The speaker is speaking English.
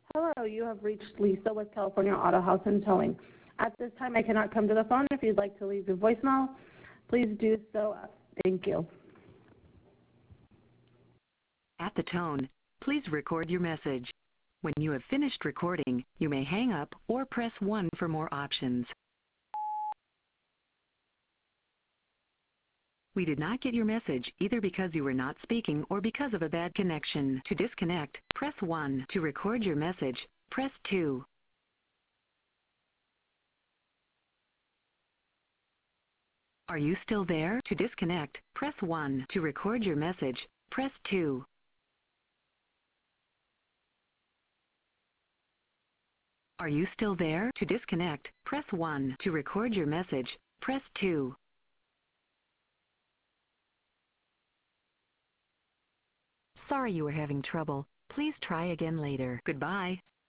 Hello, you have reached Lisa with California Auto House and Towing. At this time, I cannot come to the phone. If you'd like to leave your voicemail, please do so. Thank you. At the tone, please record your message. When you have finished recording, you may hang up or press 1 for more options. We did not get your message either because you were not speaking or because of a bad connection. To disconnect, press 1. To record your message, press 2. Are you still there? To disconnect, press 1. To record your message, press 2. Are you still there? To disconnect, press 1. To record your message, press 2. Sorry you were having trouble. Please try again later. Goodbye.